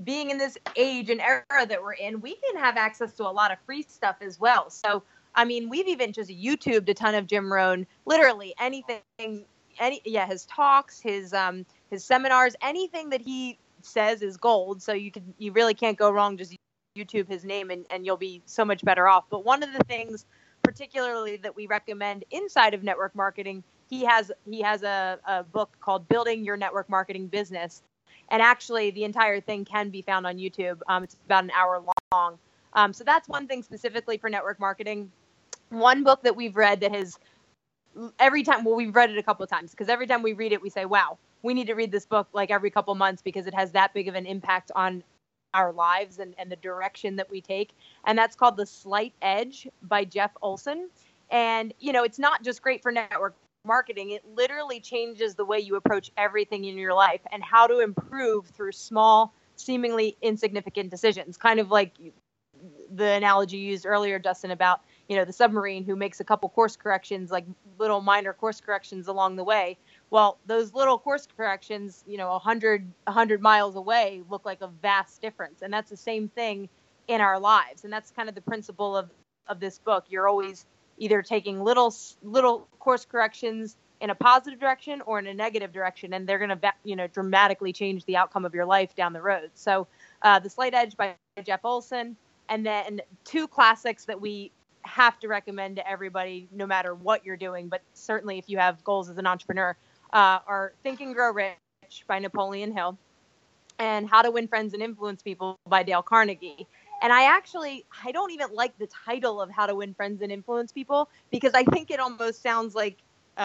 being in this age and era that we're in, we can have access to a lot of free stuff as well. So, I mean, we've even just YouTubed a ton of Jim Rohn, literally anything, his talks, his seminars, anything that he says is gold. So you really can't go wrong. Just YouTube his name and you'll be so much better off. But one of the things particularly that we recommend inside of network marketing, he has a book called Building Your Network Marketing Business. And actually the entire thing can be found on YouTube. It's about an hour long. So that's one thing specifically for network marketing. One book that we've read that has we've read it a couple of times, because every time we read it, we say, wow, we need to read this book like every couple months because it has that big of an impact on our lives and the direction that we take. And that's called The Slight Edge by Jeff Olson. And, it's not just great for network marketing. It literally changes the way you approach everything in your life and how to improve through small, seemingly insignificant decisions. Kind of like the analogy you used earlier, Justin, about, the submarine who makes a couple course corrections, like little minor course corrections along the way. Well, those little course corrections, 100 miles away look like a vast difference. And that's the same thing in our lives. And that's kind of the principle of this book. You're always either taking little course corrections in a positive direction or in a negative direction, and they're going to, dramatically change the outcome of your life down the road. So The Slight Edge by Jeff Olson, and then two classics that we have to recommend to everybody, no matter what you're doing, but certainly if you have goals as an entrepreneur, are Think and Grow Rich by Napoleon Hill and How to Win Friends and Influence People by Dale Carnegie. And I don't even like the title of How to Win Friends and Influence People, because I think it almost sounds like,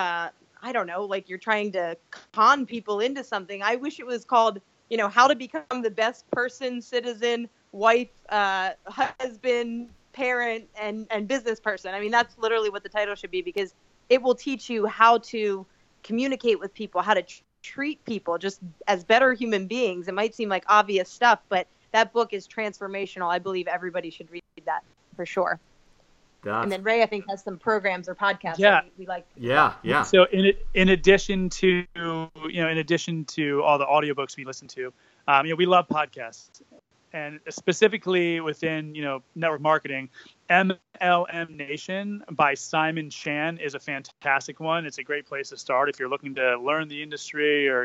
like you're trying to con people into something. I wish it was called, How to Become the Best Person, Citizen, Wife, Husband, Parent, and Business Person. I mean, that's literally what the title should be, because it will teach you how to communicate with people, how to treat people just as better human beings. It might seem like obvious stuff, but that book is transformational. I believe everybody should read that for sure. And then Ray, I think, has some programs or podcasts that we like. Yeah. So in addition to all the audiobooks we listen to, we love podcasts. And specifically within, network marketing, MLM Nation by Simon Chan is a fantastic one. It's a great place to start if you're looking to learn the industry or,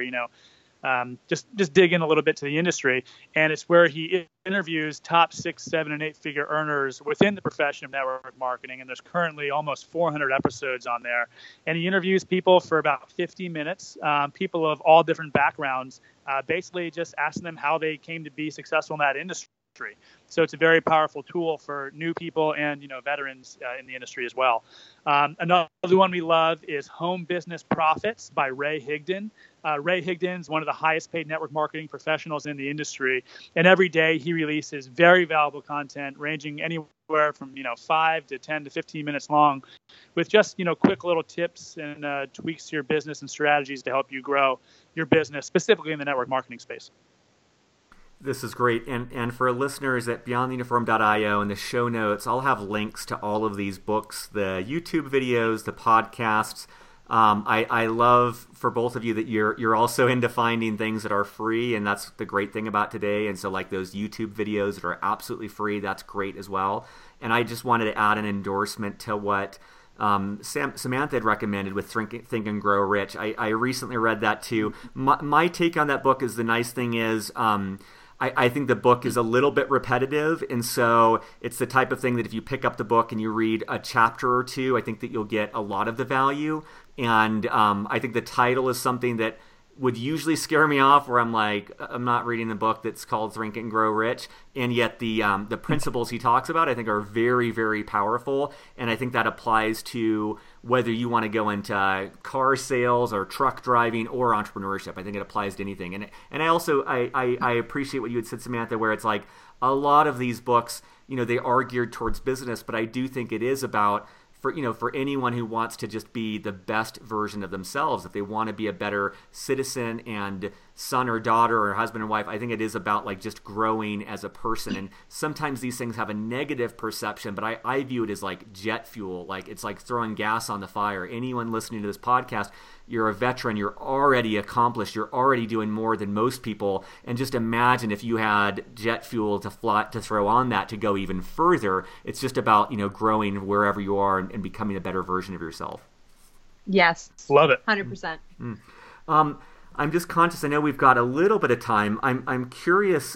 just dig in a little bit to the industry. And it's where he interviews top 6, 7, and 8-figure earners within the profession of network marketing. And there's currently almost 400 episodes on there. And he interviews people for about 50 minutes, people of all different backgrounds, basically just asking them how they came to be successful in that industry. So it's a very powerful tool for new people and, veterans in the industry as well. Another one we love is Home Business Profits by Ray Higdon. Ray Higdon is one of the highest paid network marketing professionals in the industry. And every day he releases very valuable content ranging anywhere from, 5 to 10 to 15 minutes long with just, quick little tips and tweaks to your business and strategies to help you grow your business, specifically in the network marketing space. This is great. And for listeners at beyondtheuniform.io, in the show notes, I'll have links to all of these books, the YouTube videos, the podcasts. I love for both of you that you're also into finding things that are free, and that's the great thing about today. And so like those YouTube videos that are absolutely free, that's great as well. And I just wanted to add an endorsement to what Samantha had recommended with Think and Grow Rich. I recently read that too. My take on that book is the nice thing is I think the book is a little bit repetitive, and so it's the type of thing that if you pick up the book and you read a chapter or two, I think that you'll get a lot of the value. And I think the title is something that would usually scare me off, where I'm like, I'm not reading the book that's called Think and Grow Rich, and yet the principles he talks about I think are very, very powerful, and I think that applies to whether you want to go into car sales or truck driving or entrepreneurship. I think it applies to anything, and I also I appreciate what you had said, Samantha, where it's like a lot of these books, they are geared towards business, but I do think it is about for anyone who wants to just be the best version of themselves, if they want to be a better citizen and son or daughter or husband and wife. I think it is about like just growing as a person. And sometimes these things have a negative perception, but I view it as like jet fuel. Like it's like throwing gas on the fire. Anyone listening to this podcast, you're a veteran, you're already accomplished, you're already doing more than most people. And just imagine if you had jet fuel to throw on that to go even further. It's just about, growing wherever you are and becoming a better version of yourself. Yes. Love it. 100%. I'm just conscious. I know we've got a little bit of time. I'm curious.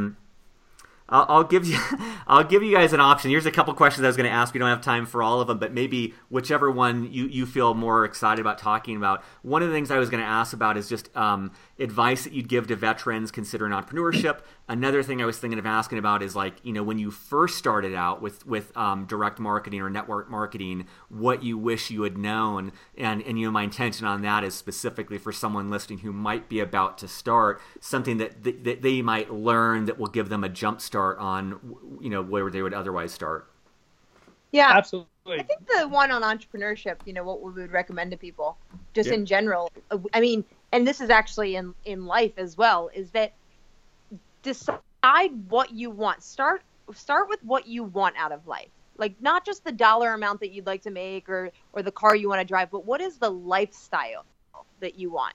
I'll give you guys an option. Here's a couple questions I was going to ask. We don't have time for all of them, but maybe whichever one you feel more excited about talking about. One of the things I was going to ask about is just advice that you'd give to veterans considering entrepreneurship. Another thing I was thinking of asking about is like, when you first started out with direct marketing or network marketing, what you wish you had known. And my intention on that is specifically for someone listening who might be about to start, something that they might learn that will give them a jump start on, where they would otherwise start. Yeah, absolutely. I think the one on entrepreneurship, what we would recommend to people just in general, I mean, and this is actually in life as well, is that decide what you want. Start with what you want out of life. Like not just the dollar amount that you'd like to make or the car you want to drive, but what is the lifestyle that you want?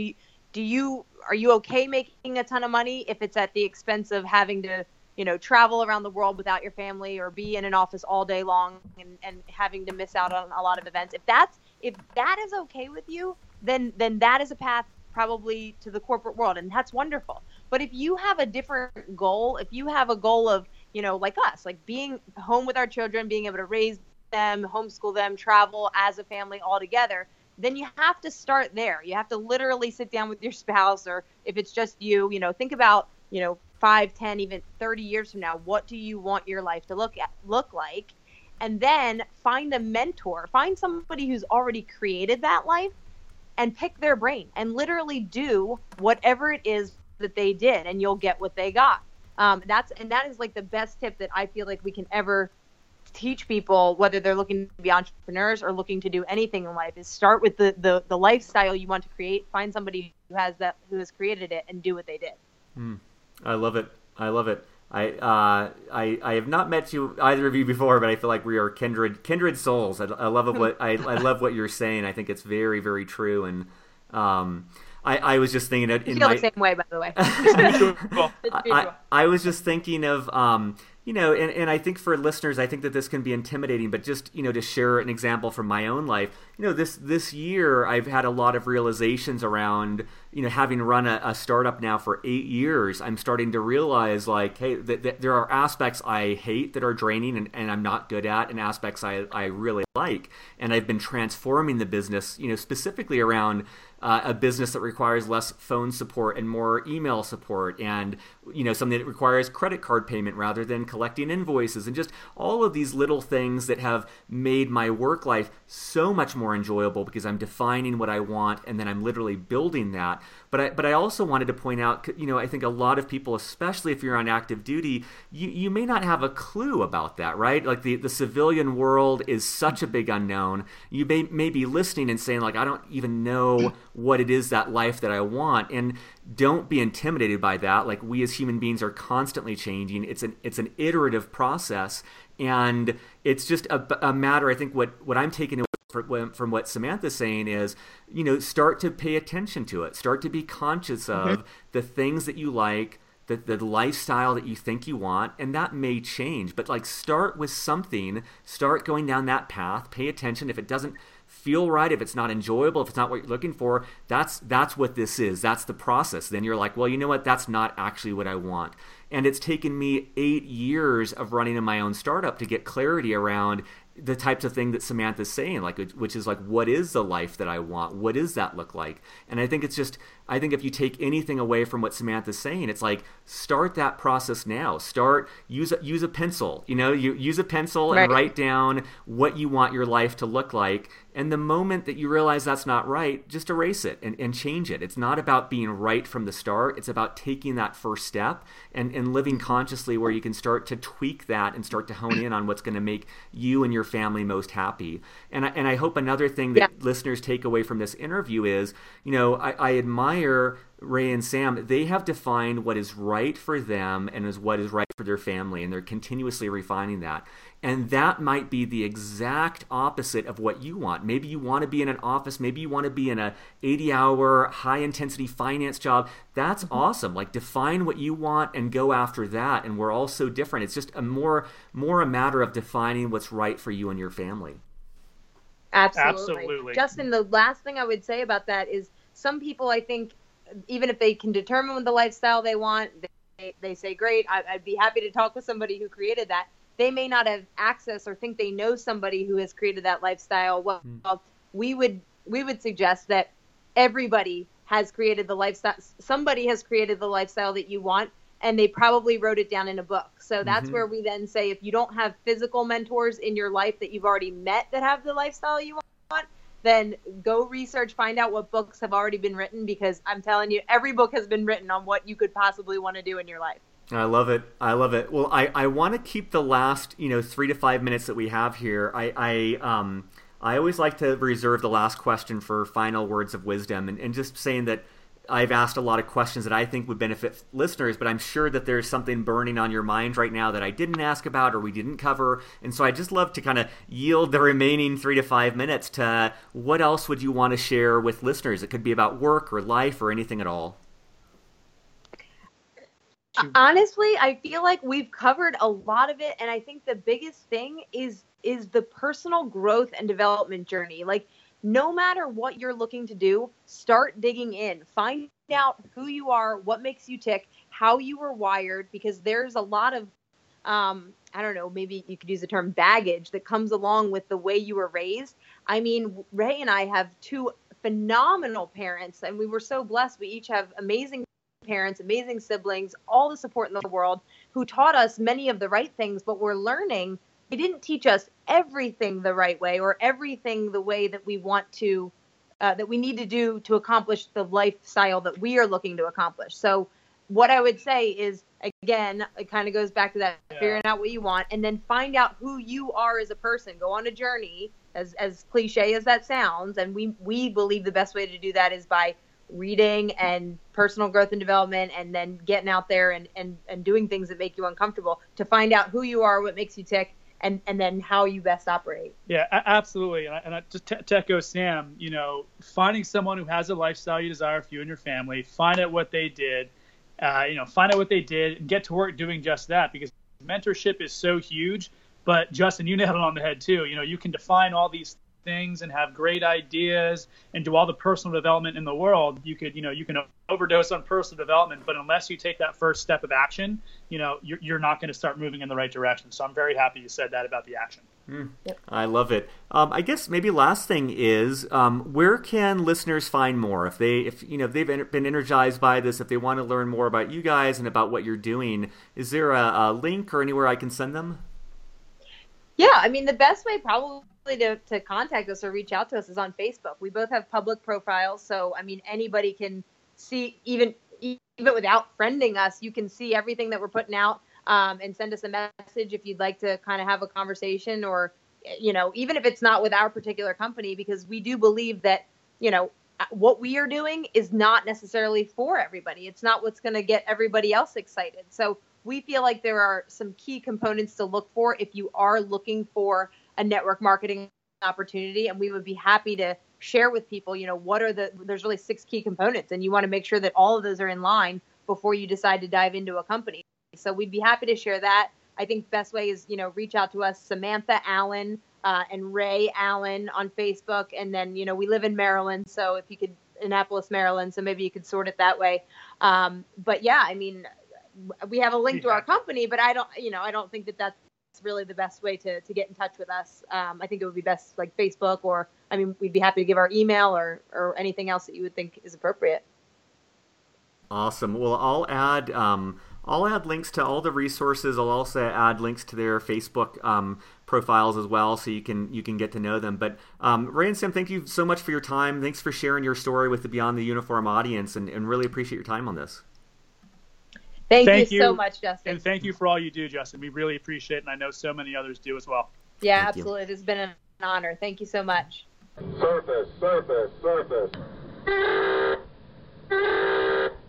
Are you okay making a ton of money if it's at the expense of having to, travel around the world without your family or be in an office all day long and having to miss out on a lot of events? If that is okay with you, then that is a path probably to the corporate world, and that's wonderful. But if you have a different goal, if you have a goal of, like us, like being home with our children, being able to raise them, homeschool them, travel as a family all together, then you have to start there. You have to literally sit down with your spouse, or if it's just you, think about, 5, 10, even 30 years from now, what do you want your life to look like? And then find a mentor, find somebody who's already created that life and pick their brain and literally do whatever it is that they did, and you'll get what they got. That is like the best tip that I feel like we can ever teach people, whether they're looking to be entrepreneurs or looking to do anything in life, is start with the lifestyle you want to create, find somebody who has created it, and do what they did. I love it. I have not met either of you before, but I feel like we are kindred souls. I love what I love what you're saying. I think it's very, very true. And I was just thinking that I feel the same way, by the way. I was just thinking of and I think for listeners, I think that this can be intimidating, but just, to share an example from my own life, this year I've had a lot of realizations around, having run a startup now for 8 years. I'm starting to realize like, hey, that there are aspects I hate that are draining and I'm not good at, and aspects I really like. And I've been transforming the business, specifically around a business that requires less phone support and more email support, and something that requires credit card payment rather than collecting invoices, and just all of these little things that have made my work life so much more enjoyable because I'm defining what I want and then I'm literally building that. But I also wanted to point out, I think a lot of people, especially if you're on active duty, you may not have a clue about that, right? Like the civilian world is such a big unknown. You may be listening and saying like, I don't even know what it is, that life that I want. And don't be intimidated by that. Like, we as human beings are constantly changing. It's an iterative process, and it's just a matter. I think what I'm taking away from what Samantha's saying is, start to pay attention to it. Start to be conscious of the things that you like, the lifestyle that you think you want, and that may change. But like, start with something. Start going down that path. Pay attention. If it doesn't feel right, if it's not enjoyable, if it's not what you're looking for, that's what this is. That's the process. Then you're like, well, you know what? That's not actually what I want. And it's taken me 8 years of running in my own startup to get clarity around the types of thing that Samantha's saying, like, which is like, what is the life that I want? What does that look like? And I think if you take anything away from what Samantha's saying, it's like, start that process now. Use a pencil, you use a pencil and write down what you want your life to look like. And the moment that you realize that's not right, just erase it and change it. It's not about being right from the start. It's about taking that first step and living consciously, where you can start to tweak that and start to hone in on what's going to make you and your family most happy. And I hope another thing that listeners take away from this interview is, I admire Ray and Sam, they have defined what is right for them and is what is right for their family, and they're continuously refining that. And that might be the exact opposite of what you want. Maybe you want to be in an office, maybe you want to be in a 80-hour high-intensity finance job. That's awesome. Like, define what you want and go after that, and we're all so different. It's just a more a matter of defining what's right for you and your family. Absolutely. Justin, the last thing I would say about that is some people, I think, even if they can determine the lifestyle they want, they say, great, I'd be happy to talk with somebody who created that. They may not have access or think they know somebody who has created that lifestyle. Well, we would suggest that everybody has created the lifestyle. Somebody has created the lifestyle that you want, and they probably wrote it down in a book. So that's where we then say, if you don't have physical mentors in your life that you've already met that have the lifestyle you want, then go research, find out what books have already been written, because I'm telling you, every book has been written on what you could possibly want to do in your life. I love it. Well, I want to keep the last 3 to 5 minutes that we have here. I always like to reserve the last question for final words of wisdom, and just saying that I've asked a lot of questions that I think would benefit listeners, but I'm sure that there's something burning on your mind right now that I didn't ask about or we didn't cover. And so I just love to kind of yield the remaining 3 to 5 minutes to what else would you want to share with listeners? It could be about work or life or anything at all. Honestly, I feel like we've covered a lot of it. And I think the biggest thing is the personal growth and development journey. Like, no matter what you're looking to do, start digging in. Find out who you are, what makes you tick, how you were wired, because there's a lot of, I don't know, maybe you could use the term baggage that comes along with the way you were raised. I mean, Ray and I have 2 phenomenal parents, and we were so blessed. We each have amazing parents, amazing siblings, all the support in the world, who taught us many of the right things, but we're learning. They didn't teach us everything the right way or everything the way that we want to, that we need to do to accomplish the lifestyle that we are looking to accomplish. So what I would say is, again, it kind of goes back to that figuring out what you want, and then find out who you are as a person. Go on a journey, as cliche as that sounds. And we believe the best way to do that is by reading and personal growth and development, and then getting out there and doing things that make you uncomfortable to find out who you are, what makes you tick, and then how you best operate. Yeah, absolutely. And I just to echo Sam, finding someone who has a lifestyle you desire for you and your family, find out what they did, and get to work doing just that, because mentorship is so huge. But Justin, you nailed it on the head too. You can define all these things and have great ideas and do all the personal development in the world. You can overdose on personal development, but unless you take that first step of action, you're not going to start moving in the right direction. So I'm very happy you said that about the action. Yep. I love it. I guess maybe last thing is, where can listeners find more if they've been energized by this, if they want to learn more about you guys and about what you're doing? Is there a link or anywhere I can send them? Yeah, I mean, the best way probably to contact us or reach out to us is on Facebook. We both have public profiles, so I mean, anybody can see, even without friending us, you can see everything that we're putting out, and send us a message if you'd like to kind of have a conversation, or even if it's not with our particular company, because we do believe that what we are doing is not necessarily for everybody. It's not what's going to get everybody else excited. So we feel like there are some key components to look for if you are looking for a network marketing opportunity, and we would be happy to share with people, there's really 6 key components, and you want to make sure that all of those are in line before you decide to dive into a company. So we'd be happy to share that. I think best way is, reach out to us, Samantha Allen and Ray Allen on Facebook. And then, we live in Maryland, so if you could, Annapolis, Maryland, so maybe you could sort it that way. But yeah, I mean, we have a link to our company, but I don't think that that's really the best way to get in touch with us. I think it would be best like Facebook, or, we'd be happy to give our email or anything else that you would think is appropriate. Awesome. Well, I'll add links to all the resources. I'll also add links to their Facebook profiles as well, so you can get to know them. But Ray and Sam, thank you so much for your time. Thanks for sharing your story with the Beyond the Uniform audience, and really appreciate your time on this. Thank you so much, Justin. And thank you for all you do, Justin. We really appreciate it, and I know so many others do as well. Yeah, thank absolutely. It has been an honor. Thank you so much. Surface.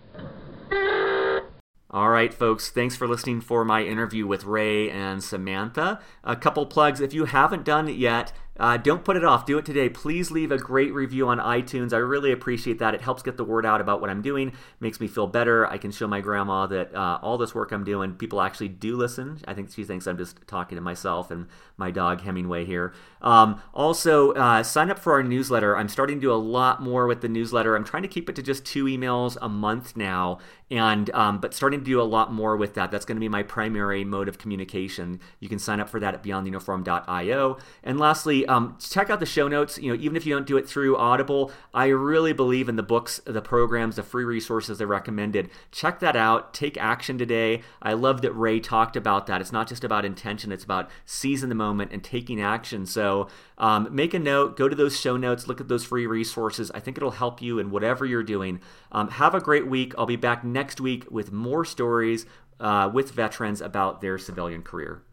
All right, folks, thanks for listening for my interview with Ray and Samantha. A couple plugs. If you haven't done it yet, don't put it off. Do it today. Please leave a great review on iTunes. I really appreciate that. It helps get the word out about what I'm doing. Makes me feel better. I can show my grandma that all this work I'm doing, people actually do listen. I think she thinks I'm just talking to myself and my dog Hemingway here. Also, sign up for our newsletter. I'm starting to do a lot more with the newsletter. I'm trying to keep it to just 2 emails a month now, and but starting to do a lot more with that. That's going to be my primary mode of communication. You can sign up for that at beyondtheuniform.io. And lastly, check out the show notes. Even if you don't do it through Audible, I really believe in the books, the programs, the free resources they recommended. Check that out. Take action today. I love that Ray talked about that. It's not just about intention. It's about seizing the moment and taking action. So make a note. Go to those show notes. Look at those free resources. I think it'll help you in whatever you're doing. Have a great week. I'll be back next week with more stories with veterans about their civilian career.